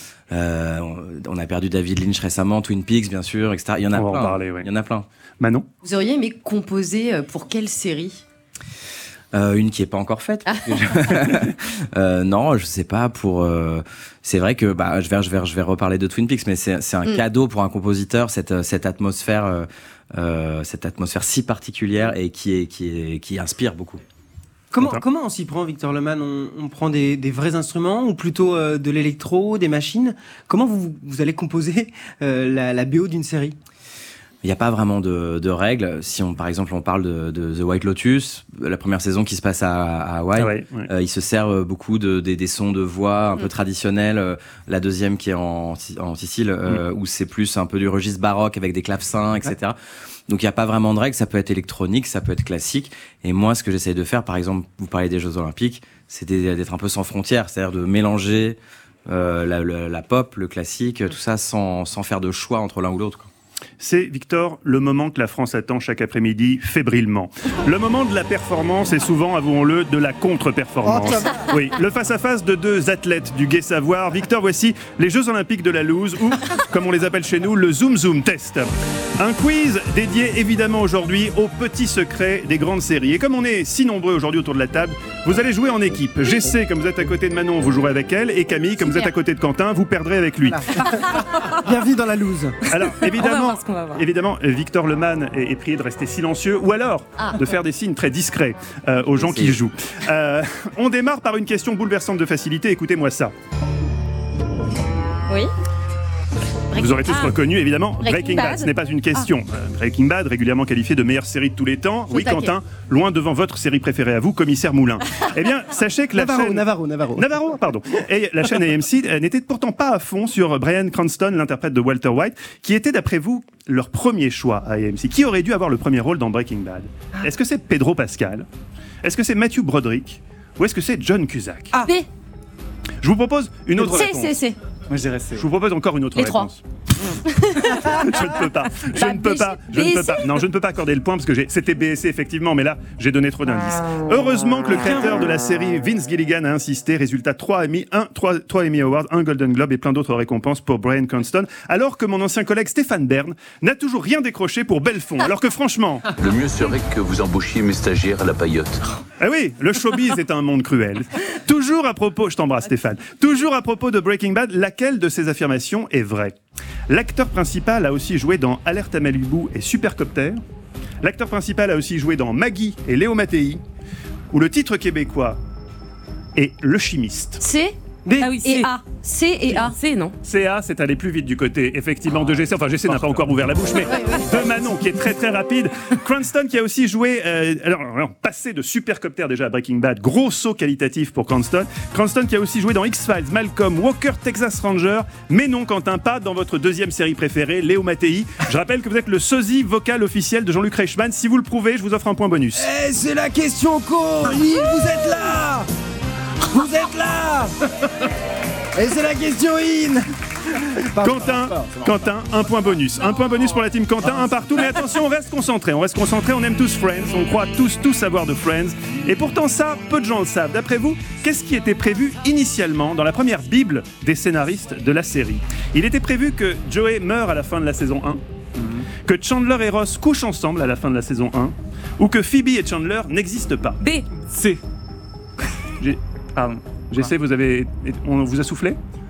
On a perdu David Lynch récemment, Twin Peaks, bien sûr, etc. Il y en a plein. Il y en a plein. Manon ? Vous auriez aimé composer pour quelle série ? Une qui est pas encore faite. Non, je sais pas. C'est vrai que je vais reparler de Twin Peaks, mais c'est un cadeau pour un compositeur, cette atmosphère si particulière et qui inspire beaucoup. Comment on s'y prend, Victor Lemann ? On prend des vrais instruments ou plutôt de l'électro, des machines ? Comment vous allez composer la BO d'une série ? Il n'y a pas vraiment de règles. Si par exemple on parle de The White Lotus, la première saison qui se passe à Hawaï, ils se servent beaucoup des sons de voix un peu traditionnels. La deuxième qui est en Sicile, où c'est plus un peu du registre baroque avec des clavecins, etc. Donc il n'y a pas vraiment de règles, ça peut être électronique, ça peut être classique. Et moi, ce que j'essaye de faire, par exemple, vous parlez des Jeux Olympiques, c'est d'être un peu sans frontières, c'est-à-dire de mélanger la pop, le classique, tout ça sans faire de choix entre l'un ou l'autre, quoi. C'est, Victor, le moment que la France attend chaque après-midi fébrilement. Le moment de la performance et souvent, avouons-le, de la contre-performance. Oui, le face-à-face de deux athlètes du gai savoir. Victor, voici les Jeux Olympiques de la loose, ou, comme on les appelle chez nous, le Zoom Zoom Test. Un quiz dédié évidemment aujourd'hui aux petits secrets des grandes séries. Et comme on est si nombreux aujourd'hui autour de la table, vous allez jouer en équipe. Jessé, comme vous êtes à côté de Manon, vous jouerez avec elle. Et Camille, comme vous êtes à côté de Quentin, vous perdrez avec lui. Bienvenue dans la loose. Alors, évidemment, Victor Lemann est prié de rester silencieux ou alors de faire des signes très discrets aux gens qui jouent. On démarre par une question bouleversante de facilité. Écoutez-moi ça. Oui. Vous aurez tous reconnu, évidemment, Breaking Bad. Ce n'est pas une question. Breaking Bad, régulièrement qualifié de meilleure série de tous les temps. Oui, Quentin, loin devant votre série préférée à vous, Commissaire Moulin. Eh bien, sachez que la chaîne... Navarro, pardon. Et la chaîne AMC n'était pourtant pas à fond sur Bryan Cranston, l'interprète de Walter White, qui était, d'après vous, leur premier choix à AMC. Qui aurait dû avoir le premier rôle dans Breaking Bad ? Est-ce que c'est Pedro Pascal ? Est-ce que c'est Matthew Broderick ? Ou est-ce que c'est John Cusack ? Je vous propose une autre réponse. Moi, je dirais C. Je vous propose encore une autre réponse. Je ne peux pas. Non, je ne peux pas accorder le point parce que c'était BSC effectivement, mais là, j'ai donné trop d'indices. Heureusement que le créateur de la série, Vince Gilligan, a insisté. Résultat, 3 Emmy Awards, un Golden Globe et plein d'autres récompenses pour Bryan Cranston. Alors que mon ancien collègue Stéphane Bern n'a toujours rien décroché pour Belfond. Alors que franchement... Le mieux serait que vous embauchiez mes stagiaires à la paillote. Ah oui, le showbiz est un monde cruel. Toujours à propos, je t'embrasse Stéphane, toujours à propos de Breaking Bad, laquelle de ces affirmations est vraie ? L'acteur principal a aussi joué dans Alerte à Malibu et Supercopter. L'acteur principal a aussi joué dans Maggie et Léo Mattei. Ou le titre québécois est Le Chimiste. C et A. C et A. C, non. CA, c'est aller plus vite du côté, effectivement, de Jessé. Enfin, Jessé n'a pas encore ouvert la bouche, mais de Manon, qui est très très rapide. Cranston, qui a aussi joué, passé de Supercopter déjà à Breaking Bad, gros saut qualitatif pour Cranston. Cranston qui a aussi joué dans X-Files, Malcolm, Walker, Texas Ranger, mais non, Quentin, pas dans votre deuxième série préférée, Léo Mattei. Je rappelle que vous êtes le sosie vocal officiel de Jean-Luc Reichmann. Si vous le prouvez, je vous offre un point bonus. C'est la question con. Oui, vous êtes là. Vous êtes là. Et c'est la question in. Quentin, un point bonus. Un point bonus pour la team Quentin, un partout. Mais attention, on reste concentré, on aime tous Friends, on croit tous savoir de Friends. Et pourtant ça, peu de gens le savent. D'après vous, qu'est-ce qui était prévu initialement dans la première bible des scénaristes de la série ? Il était prévu que Joey meure à la fin de la saison 1, que Chandler et Ross couchent ensemble à la fin de la saison 1, ou que Phoebe et Chandler n'existent pas. B. C. Pardon. J'essaie, on vous a soufflé ?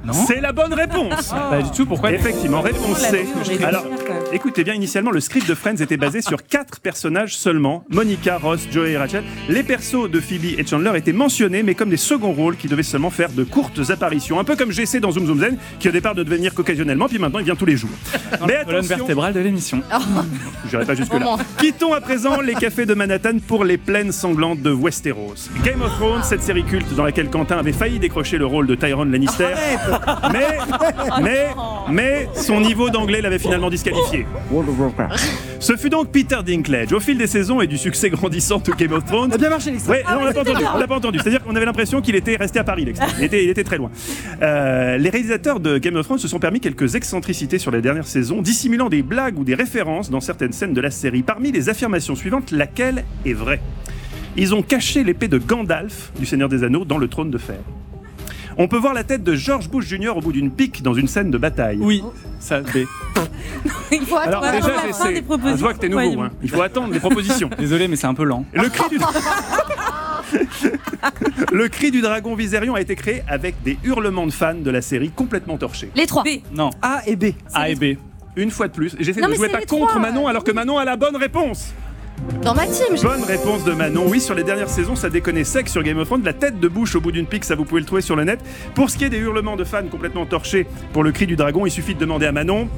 C'est la bonne réponse. Pas du tout, pourquoi? Effectivement, réponse C. Alors, écoutez bien, initialement, le script de Friends était basé sur 4 personnages seulement, Monica, Ross, Joey et Rachel. Les persos de Phoebe et Chandler étaient mentionnés, mais comme des seconds rôles qui devaient seulement faire de courtes apparitions, un peu comme JC dans Zoom Zoom Zen, qui au départ ne devait venir qu'occasionnellement, puis maintenant il vient tous les jours. Mais la colonne vertébrale de l'émission. Je n'irai pas jusque-là. Quittons à présent les cafés de Manhattan pour les plaines sanglantes de Westeros. Game of Thrones, cette série culte dans laquelle Quentin avait failli décrocher le rôle de Tyrone Lannister. Mais son niveau d'anglais l'avait finalement disqualifié. Ce fut donc Peter Dinklage. Au fil des saisons et du succès grandissant de Game of Thrones. Ça a bien marché l'extrait. Ouais, non, on l'a pas entendu. C'est-à-dire qu'on avait l'impression qu'il était resté à Paris, l'extrait. Il était très loin. Les réalisateurs de Game of Thrones se sont permis quelques excentricités sur les dernières saisons, dissimulant des blagues ou des références dans certaines scènes de la série. Parmi les affirmations suivantes, laquelle est vraie? Ils ont caché l'épée de Gandalf du Seigneur des Anneaux dans le trône de fer. On peut voir la tête de George Bush Jr. au bout d'une pique dans une scène de bataille. Oui, ça B. Il faut Alors déjà, j'essaie. Je vois que t'es nouveau. Hein. Il faut attendre les propositions. Désolé, mais c'est un peu lent. Le cri du dragon Viserion a été créé avec des hurlements de fans de la série complètement torchés. Les 3. B. Non. A et B. A et B. Une fois de plus. J'essaie Non, de mais jouer c'est pas les contre 3. Manon alors que Manon a la bonne réponse. Dans ma team. Bonne réponse de Manon. Oui, sur les dernières saisons, ça déconnait sec sur Game of Thrones. La tête de Bush au bout d'une pique, ça vous pouvez le trouver sur le net. Pour ce qui est des hurlements de fans complètement torchés pour le cri du dragon, il suffit de demander à Manon.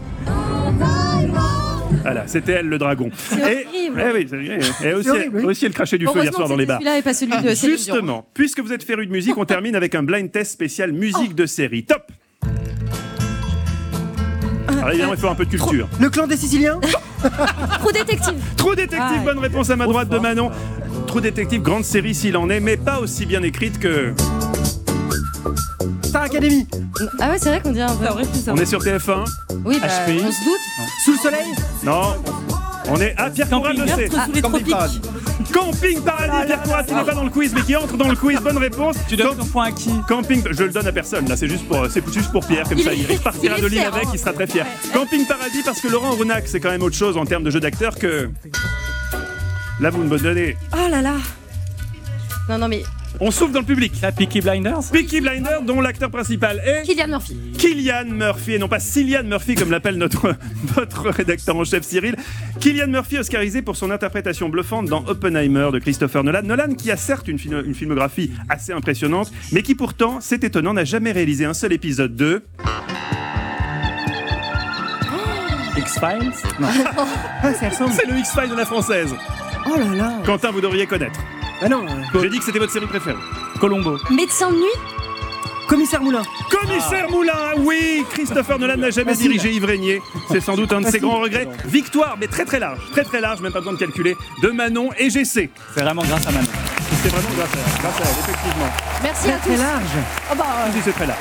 Voilà, c'était elle le dragon. C'est horrible. Et aussi elle crachait du feu hier soir dans les bars. Celui-là et pas celui de Céline Dion. Justement, puisque vous êtes féru de musique, on termine avec un blind test spécial musique de série. Top. Alors évidemment, il faut un peu de culture. Le clan des Siciliens. Trou détective. Trou détective, bonne réponse à ma droite de Manon. Trou détective, grande série s'il en est, mais pas aussi bien écrite que... Star Academy. Ah ouais, c'est vrai qu'on dirait un peu. On est sur TF1. Oui, bah, HPI. on se doute. Sous le soleil. Non. On est... Ah, Pierre Conrad le sait. Camping Paradis. Camping Paradis, Pierre Conrad qui n'est pas dans le quiz mais qui entre dans le quiz, bonne réponse. Tu donnes ton point à qui? Camping, je le donne à personne, là c'est juste pour Pierre, comme ça il repartira de l'île avec, il sera très fier. Camping Paradis parce que Laurent Rounac c'est quand même autre chose en termes de jeu d'acteur que... Là vous me donnez... Oh là là. Non mais... On souffle dans le public. La Peaky Blinders. Peaky Blinders dont l'acteur principal est... Cillian Murphy. Cillian Murphy, et non pas Cillian Murphy comme l'appelle notre rédacteur en chef Cyril. Cillian Murphy oscarisé pour son interprétation bluffante dans Oppenheimer de Christopher Nolan. Nolan qui a certes une filmographie assez impressionnante, mais qui pourtant, c'est étonnant, n'a jamais réalisé un seul épisode de... X-Files. Non. C'est le X-Files de la française. Oh là là. Quentin, vous devriez connaître. Ah non. J'ai dit que c'était votre série préférée. Colombo. Médecin de nuit. Commissaire Moulin. Commissaire Moulin, oui. Christopher Nolan n'a jamais dirigé Yves Régnier. C'est sans doute un de ses grands regrets. Victoire, mais très très large, même pas besoin de calculer, de Manon et GC. C'est vraiment grâce à Manon. C'est vraiment grâce à elle, effectivement. Merci à tous. Très large. Oh bah, Oui, c'est très large.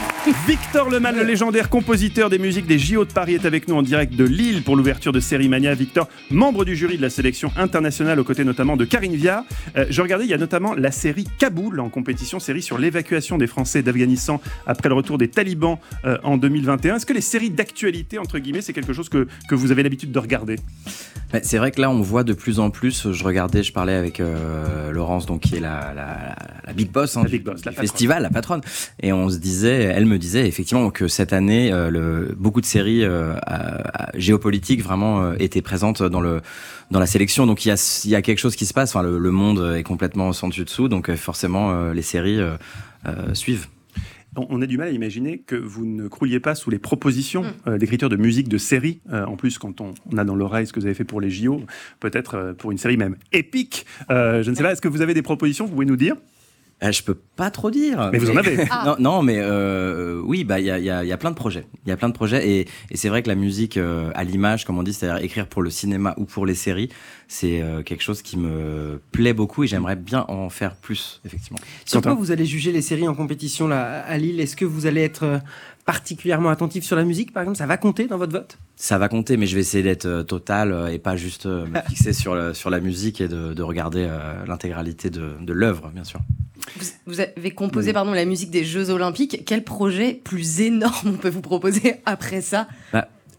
Victor Lemann, le légendaire compositeur des musiques des JO de Paris, est avec nous en direct de Lille pour l'ouverture de Série Mania. Victor, membre du jury de la sélection internationale aux côtés notamment de Karine Viard. Je regardais, il y a notamment la série Kaboul en compétition, série sur l'évacuation des Français d'Afghanistan après le retour des talibans en 2021. Est-ce que les séries d'actualité, entre guillemets, c'est quelque chose que vous avez l'habitude de regarder? C'est vrai que là, on voit de plus en plus. Je parlais avec Laurence, donc qui est la big boss, hein, du festival, la patronne, et elle me disait effectivement que cette année, beaucoup de séries géopolitiques vraiment étaient présentes dans la sélection. Donc il y a quelque chose qui se passe. Enfin, le monde est complètement sans dessus dessous, donc forcément les séries suivent. On a du mal à imaginer que vous ne crouliez pas sous les propositions d'écriture de musique de série. En plus, quand on a dans l'oreille ce que vous avez fait pour les JO, peut-être pour une série même épique. Je ne sais pas, est-ce que vous avez des propositions, vous pouvez nous dire? Je peux pas trop dire. Mais vous en avez. Non, mais oui, il y a plein de projets. Il y a plein de projets et c'est vrai que la musique à l'image, comme on dit, c'est-à-dire écrire pour le cinéma ou pour les séries, c'est quelque chose qui me plaît beaucoup et j'aimerais bien en faire plus, effectivement. Sur quoi vous allez juger les séries en compétition là, à Lille? Est-ce que vous allez être particulièrement attentif sur la musique, par exemple? Ça va compter dans votre vote? Ça va compter, mais je vais essayer d'être total et pas juste me fixer sur la musique et de regarder l'intégralité de l'œuvre, bien sûr. Vous avez composé la musique des Jeux Olympiques. Quel projet plus énorme on peut vous proposer après ça?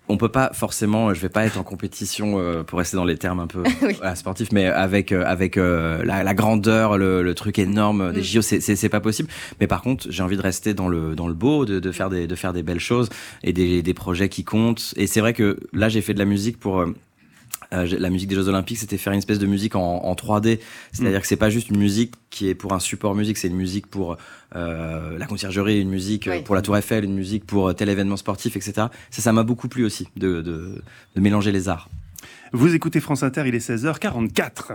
on peut pas forcément, je vais pas être en compétition pour rester dans les termes un peu sportifs, mais avec la grandeur, le truc énorme des JO, c'est pas possible. Mais par contre, j'ai envie de rester dans le beau, de faire des belles choses et des projets qui comptent. Et c'est vrai que là, j'ai fait de la musique pour la musique des Jeux Olympiques, c'était faire une espèce de musique en 3D. C'est-à-dire que c'est pas juste une musique qui est pour un support musique, c'est une musique pour la conciergerie, une musique pour la Tour Eiffel, une musique pour tel événement sportif, etc. Ça m'a beaucoup plu aussi de mélanger les arts. Vous écoutez France Inter, il est 16h44.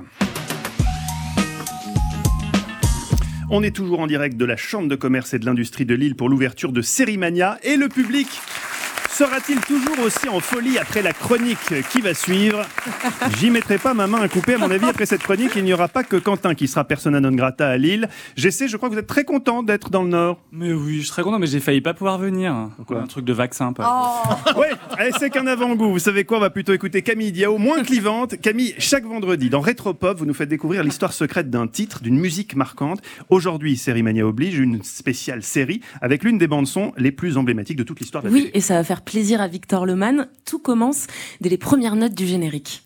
On est toujours en direct de la Chambre de commerce et de l'industrie de Lille pour l'ouverture de Sérimania et le public sera-t-il toujours aussi en folie après la chronique qui va suivre? J'y mettrai pas ma main à couper. À mon avis, après cette chronique, il n'y aura pas que Quentin qui sera persona non grata à Lille. J'essaie, je crois que vous êtes très content d'être dans le Nord. Mais oui, je suis très content, mais j'ai failli pas pouvoir venir. Pourquoi? Un truc de vaccin, Ouais, allez, c'est qu'un avant-goût. Vous savez quoi? On va plutôt écouter Camille Diao, moins clivante. Camille, chaque vendredi, dans Rétropop, vous nous faites découvrir l'histoire secrète d'un titre, d'une musique marquante. Aujourd'hui, Sérimania oblige, une spéciale série avec l'une des bandes-son les plus emblématiques de toute l'histoire de la télé. Et ça va faire plaisir à Victor Lemann. Tout commence dès les premières notes du générique.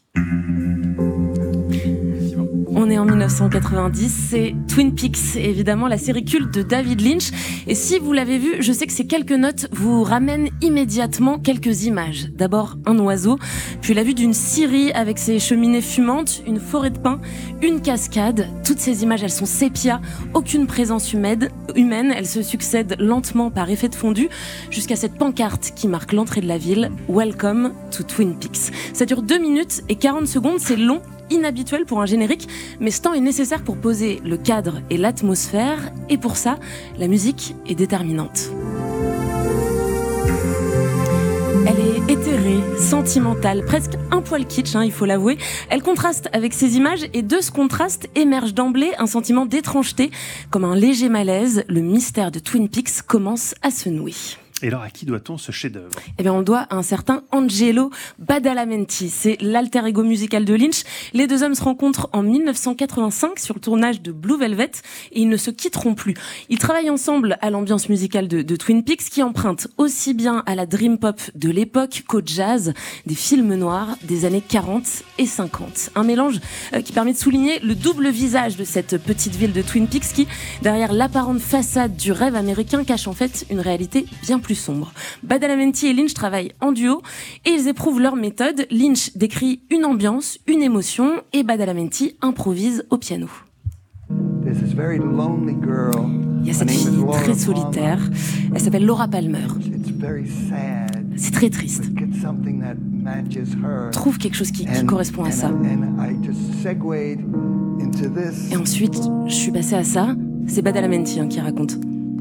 On est en 1990, c'est Twin Peaks, évidemment la série culte de David Lynch. Et si vous l'avez vu, je sais que ces quelques notes vous ramènent immédiatement quelques images. D'abord un oiseau, puis la vue d'une scierie avec ses cheminées fumantes, une forêt de pins, une cascade. Toutes ces images, elles sont sépia, aucune présence humaine. Elles se succèdent lentement par effet de fondu jusqu'à cette pancarte qui marque l'entrée de la ville. Welcome to Twin Peaks. Ça dure 2 minutes et 40 secondes, c'est long, inhabituel pour un générique, mais ce temps est nécessaire pour poser le cadre et l'atmosphère, et pour ça, la musique est déterminante. Elle est éthérée, sentimentale, presque un poil kitsch, il faut l'avouer. Elle contraste avec ces images, et de ce contraste émerge d'emblée un sentiment d'étrangeté, comme un léger malaise. Le mystère de Twin Peaks commence à se nouer. Et alors, à qui doit-on ce chef-d'œuvre? Eh bien, on le doit à un certain Angelo Badalamenti. C'est l'alter ego musical de Lynch. Les deux hommes se rencontrent en 1985 sur le tournage de Blue Velvet et ils ne se quitteront plus. Ils travaillent ensemble à l'ambiance musicale de Twin Peaks qui emprunte aussi bien à la dream pop de l'époque qu'au jazz des films noirs des années 40 et 50. Un mélange qui permet de souligner le double visage de cette petite ville de Twin Peaks qui, derrière l'apparente façade du rêve américain, cache en fait une réalité bien plus sombre. Badalamenti et Lynch travaillent en duo et ils éprouvent leur méthode. Lynch décrit une ambiance, une émotion et Badalamenti improvise au piano. Il y a cette fille très solitaire, elle s'appelle Laura Palmer. C'est très triste. Trouve quelque chose qui correspond à ça. Et ensuite, je suis passée à ça. C'est Badalamenti qui raconte.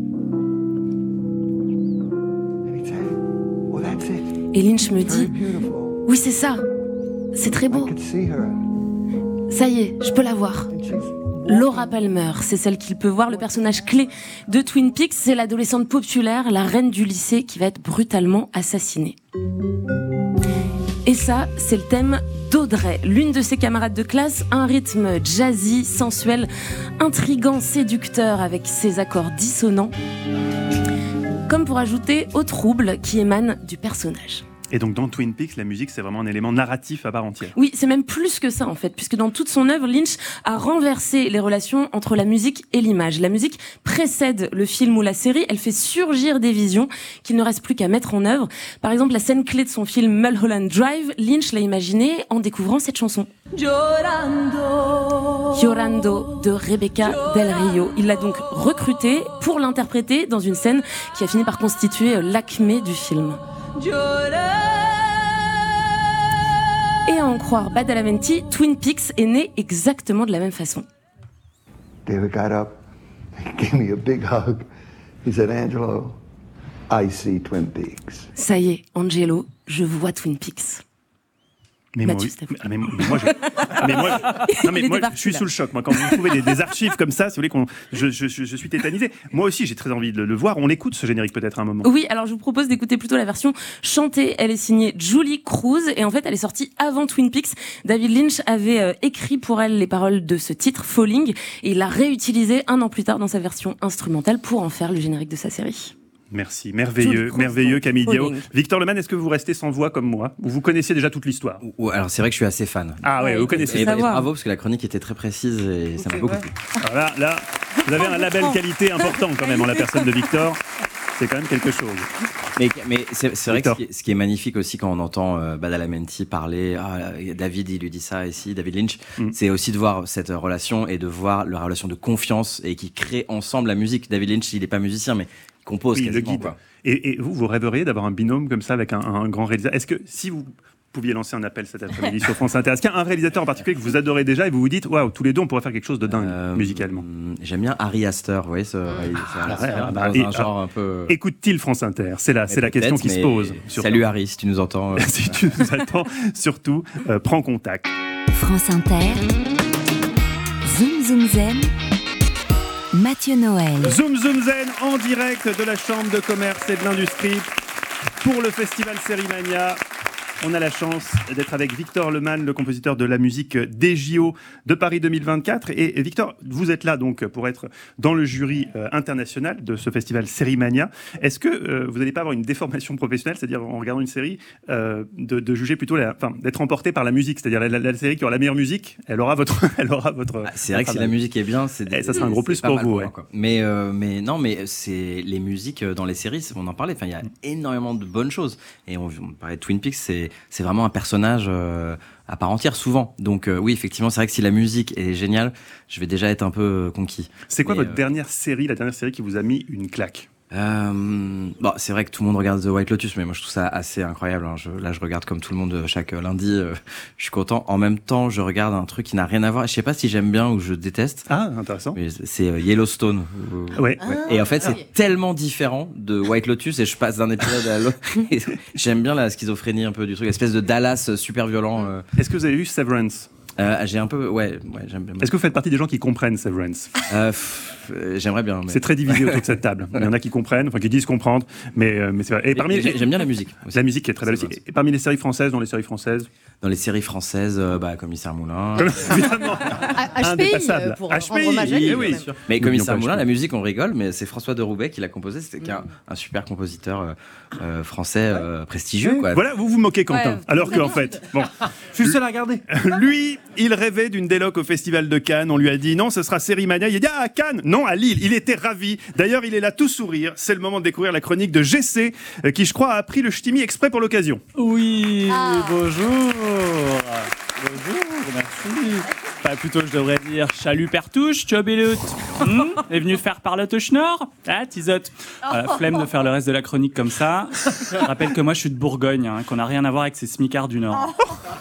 Et Lynch me dit, oui c'est ça, c'est très beau. Ça y est, je peux la voir. Laura Palmer, c'est celle qu'il peut voir, le personnage clé de Twin Peaks, c'est l'adolescente populaire, la reine du lycée qui va être brutalement assassinée. Et ça, c'est le thème d'Audrey, l'une de ses camarades de classe, un rythme jazzy, sensuel, intrigant, séducteur avec ses accords dissonants, comme pour ajouter au trouble qui émane du personnage. Et donc dans Twin Peaks, la musique, c'est vraiment un élément narratif à part entière. Oui, c'est même plus que ça en fait, puisque dans toute son œuvre, Lynch a renversé les relations entre la musique et l'image. La musique précède le film ou la série, elle fait surgir des visions qu'il ne reste plus qu'à mettre en œuvre. Par exemple, la scène clé de son film Mulholland Drive, Lynch l'a imaginée en découvrant cette chanson. Llorando de Rebecca Del Rio. Il l'a donc recrutée pour l'interpréter dans une scène qui a fini par constituer l'acmé du film. Et à en croire Badalamenti, Twin Peaks est né exactement de la même façon. David got up, gave me a big hug. He said, Angelo, I see Twin Peaks. Ça y est, Angelo, je vois Twin Peaks. Mais moi, je suis sous le choc. Moi, quand vous trouvez des archives comme ça, si vous voulez je suis tétanisé. Moi aussi, j'ai très envie de le voir. On l'écoute ce générique peut-être à un moment. Oui, alors je vous propose d'écouter plutôt la version chantée. Elle est signée Julie Cruz et en fait, elle est sortie avant Twin Peaks. David Lynch avait écrit pour elle les paroles de ce titre, Falling, et il l'a réutilisé 1 an plus tard dans sa version instrumentale pour en faire le générique de sa série. Merci, merveilleux Camille Diao. Victor Lemann, est-ce que vous restez sans voix comme moi ou vous connaissiez déjà toute l'histoire? Alors c'est vrai que je suis assez fan. Ah ouais, vous connaissez. Et bravo parce que la chronique était très précise et ça m'a beaucoup plu. Alors là, vous avez un label qualité important quand même en la personne de Victor. C'est quand même quelque chose. Mais c'est vrai que ce qui est magnifique aussi quand on entend Badalamenti parler, David il lui dit ça ici, David Lynch, c'est aussi de voir cette relation et de voir leur relation de confiance et qui crée ensemble la musique. David Lynch il n'est pas musicien mais il compose quasiment. Le guide. Quoi. Et vous rêveriez d'avoir un binôme comme ça avec un grand réalisateur? Est-ce que si vous pouviez lancer un appel cet après-midi sur France Inter, est-ce qu'il y a un réalisateur en particulier que vous adorez déjà et vous vous dites waouh, tous les deux on pourrait faire quelque chose de dingue musicalement? J'aime bien Ari Aster, vous voyez ce un genre un peu. Écoute-t-il France Inter? C'est la question qui se pose. Salut Harry, si tu nous entends. Si tu nous attends, surtout prends contact. France Inter, Zoom Zoom Zen, Mathieu Noël. Zoom Zoom Zen en direct de la Chambre de commerce et de l'industrie pour le festival Sérimania. On a la chance d'être avec Victor Lemann, le compositeur de la musique des JO de Paris 2024. Et Victor, vous êtes là donc pour être dans le jury international de ce festival Sérimania. Est-ce que vous n'allez pas avoir une déformation professionnelle, c'est-à-dire en regardant une série, de juger plutôt, d'être emporté par la musique, c'est-à-dire la série qui aura la meilleure musique, elle aura votre. C'est vrai que si la musique est bien, ça sera un gros plus pour vous. Moi, mais c'est les musiques dans les séries, on en parlait. Enfin, il y a énormément de bonnes choses. Et on parlait de Twin Peaks, c'est vraiment un personnage à part entière souvent. Donc oui, effectivement, c'est vrai que si la musique est géniale, je vais déjà être un peu conquis. C'est quoi votre dernière série qui vous a mis une claque? C'est vrai que tout le monde regarde The White Lotus, mais moi je trouve ça assez incroyable. Hein. Je regarde comme tout le monde chaque lundi. Je suis content. En même temps, je regarde un truc qui n'a rien à voir. Je sais pas si j'aime bien ou je déteste. Ah, intéressant. Mais c'est Yellowstone. Ouais. Et en fait, c'est tellement différent de White Lotus et je passe d'un épisode à l'autre. J'aime bien la schizophrénie un peu du truc, espèce de Dallas super violent. Est-ce que vous avez vu Severance? J'ai un peu, j'aime bien. Est-ce que vous faites partie des gens qui comprennent Severance? J'aimerais bien. C'est très divisé autour de cette table. Il y en a qui comprennent, qui disent comprendre, mais c'est vrai. Et j'aime bien la musique. La musique est très belle aussi. Et parmi les séries françaises, Dans les séries françaises, Commissaire Moulin. Évidemment. HPI, pour rendre hommage à lui. Oui, sûr. Mais Commissaire Moulin, la musique, on rigole, mais c'est François de Roubaix qui l'a composé. C'était un super compositeur français prestigieux. Quoi. Voilà, vous vous moquez, Quentin. Alors qu'en fait, bon, je suis le seul à regarder. Lui, il rêvait d'une déloc au Festival de Cannes. On lui a dit non, ce sera Sérimania. Il a dit à Cannes, non, à Lille. Il était ravi. D'ailleurs, il est là tout sourire. C'est le moment de découvrir la chronique de GC, qui, je crois, a pris le ch'timi exprès pour l'occasion. Oui, bonjour. Bonjour, merci. Enfin, plutôt, je devrais dire chalut pertouche, tu obélut. Est venu faire parlotte au schnorr? Ah, tisote. Flemme de faire le reste de la chronique comme ça. Je rappelle que moi, je suis de Bourgogne, qu'on n'a rien à voir avec ces smicards du Nord.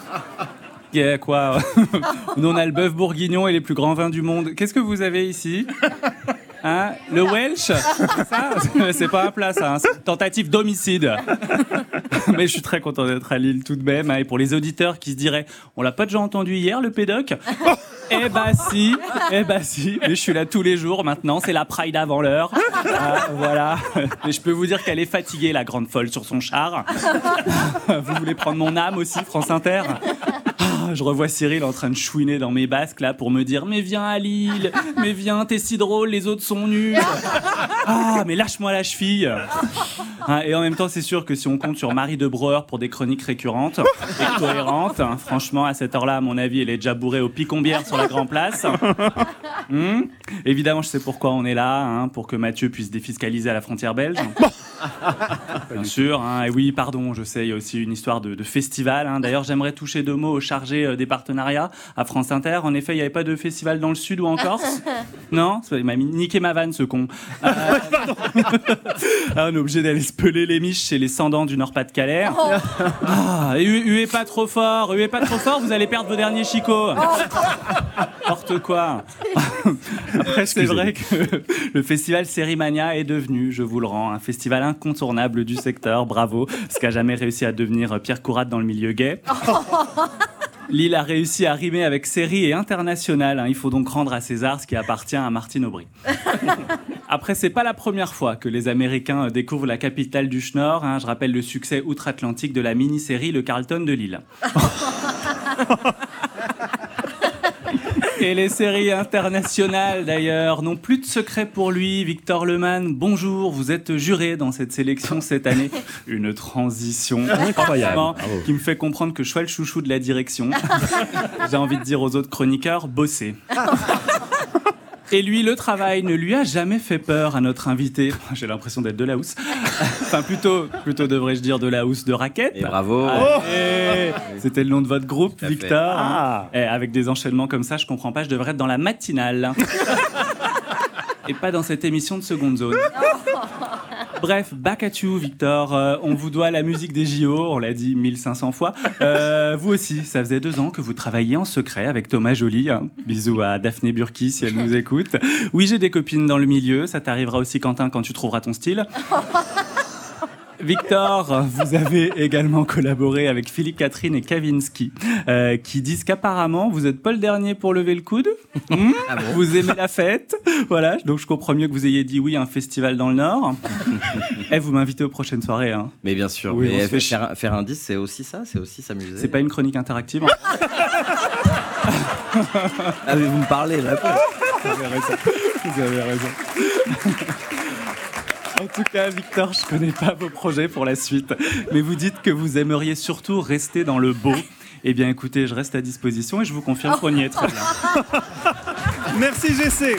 Quoi Nous, on a le bœuf bourguignon et les plus grands vins du monde. Qu'est-ce que vous avez ici? Hein, le Welsh, c'est pas un plat, ça. Hein, c'est une tentative d'homicide. Mais je suis très content d'être à Lille tout de même. Hein, et pour les auditeurs qui se diraient, on l'a pas déjà entendu hier, le pédoc? Eh bah si. Mais je suis là tous les jours maintenant. C'est la Pride avant l'heure. Voilà. Et je peux vous dire qu'elle est fatiguée, la grande folle sur son char. Vous voulez prendre mon âme aussi, France Inter? Je revois Cyril en train de chouiner dans mes basques là pour me dire mais viens à Lille, mais viens, t'es si drôle, les autres sont nuls. Mais lâche-moi la cheville. Et en même temps, c'est sûr que si on compte sur Marie de Breuer pour des chroniques récurrentes et cohérentes, franchement, à cette heure-là, à mon avis, elle est déjà bourrée au picombière sur la Grand Place. Évidemment, je sais pourquoi on est là, pour que Mathieu puisse défiscaliser à la frontière belge. Bien sûr, et oui, pardon, je sais, il y a aussi une histoire de festival. D'ailleurs, j'aimerais toucher 2 mots au chargé des partenariats à France Inter. En effet, il n'y avait pas de festival dans le Sud ou en Corse? Non? Il m'a niqué ma vanne, ce con. On est obligé d'aller se peler les miches chez les Sandans du Nord-Pas-de-Calais. Huez pas trop fort, vous allez perdre vos derniers chicots. N'importe quoi. Après, c'est vrai que le festival Sérimania est devenu, je vous le rends, un festival incontournable du secteur. Bravo, ce qu'a jamais réussi à devenir Pierre Courade dans le milieu gay. Lille a réussi à rimer avec série et international. Il faut donc rendre à César ce qui appartient à Martine Aubry. Après, c'est pas la première fois que les Américains découvrent la capitale du Schnorr. Je rappelle le succès outre-Atlantique de la mini-série Le Carlton de Lille. Et les séries internationales, d'ailleurs, n'ont plus de secret pour lui. Victor Lemann, bonjour, vous êtes juré dans cette sélection cette année. Une transition incroyable qui me fait comprendre que je suis le chouchou de la direction. J'ai envie de dire aux autres chroniqueurs, bossez. Et lui, le travail ne lui a jamais fait peur à notre invité. J'ai l'impression d'être de la housse. Enfin, plutôt devrais-je dire de la housse de raquette. Et bravo. C'était le nom de votre groupe, Victor. Et avec des enchaînements comme ça, je comprends pas, je devrais être dans la matinale. Et pas dans cette émission de Seconde Zone. Bref, back at you, Victor. On vous doit la musique des JO, on l'a dit 1500 fois. Vous aussi, ça faisait 2 ans que vous travailliez en secret avec Thomas Joly. Bisous à Daphné Burki si elle nous écoute. Oui, j'ai des copines dans le milieu. Ça t'arrivera aussi, Quentin, quand tu trouveras ton style. Victor, vous avez également collaboré avec Philippe Catherine et Kavinsky, qui disent qu'apparemment vous êtes pas le dernier pour lever le coude. Vous aimez la fête, voilà. Donc je comprends mieux que vous ayez dit oui à un festival dans le Nord. Vous m'invitez aux prochaines soirées, hein. Mais bien sûr. Oui, mais faire un disque, c'est aussi ça, c'est aussi s'amuser. C'est pas une chronique interactive. Ah mais vous me parlez là. Vous avez raison. En tout cas, Victor, je connais pas vos projets pour la suite, mais vous dites que vous aimeriez surtout rester dans le beau. Eh bien, écoutez, je reste à disposition et je vous confirme qu'on y est très bien. Merci, GC.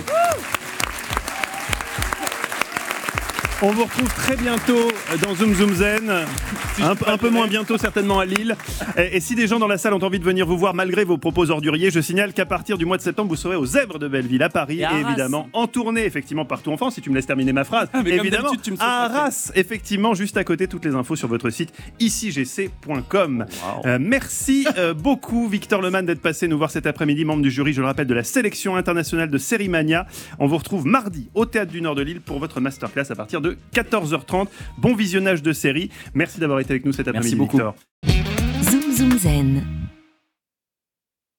On vous retrouve très bientôt dans Zoom Zoom Zen. Un peu moins bientôt, certainement à Lille. Et si des gens dans la salle ont envie de venir vous voir malgré vos propos orduriers, je signale qu'à partir du mois de septembre, vous serez aux Zèbres de Belleville à Paris. Et évidemment, en tournée, effectivement, partout en France, si tu me laisses terminer ma phrase. Évidemment, à Arras, effectivement, juste à côté, toutes les infos sur votre site icigc.com. Merci beaucoup, Victor Lemann, d'être passé nous voir cet après-midi, membre du jury, je le rappelle, de la sélection internationale de Sérimania. On vous retrouve mardi au Théâtre du Nord de Lille pour votre masterclass à partir de 14h30. Bon visionnage de série. Merci d'avoir été avec nous cet après-midi, Victor. Zoom Zoom Zen.